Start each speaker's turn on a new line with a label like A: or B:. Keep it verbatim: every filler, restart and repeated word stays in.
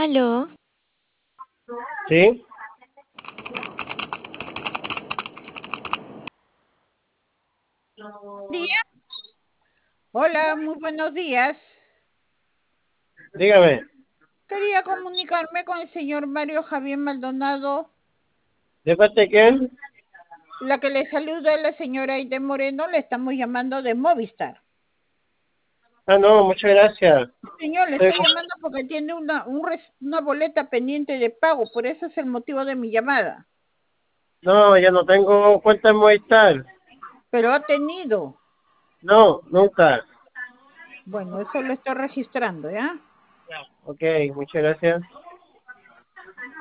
A: Aló,
B: Sí,
C: Día. Hola, muy buenos días.
B: dígame,
C: Quería comunicarme con el señor Mario Javier Maldonado.
B: ¿de parte de quién?
C: La que le saluda es la señora Aide Moreno, le estamos llamando de Movistar.
B: Ah, no, muchas gracias.
C: Señor, le
B: Estoy
C: estoy llamando porque tiene una, un res- una boleta pendiente de pago, por eso es el motivo de mi llamada.
B: No, ya no tengo cuenta en Movistar.
C: Pero ha tenido.
B: No, nunca.
C: Bueno, eso lo estoy registrando, ¿ya?
B: Ok, muchas gracias.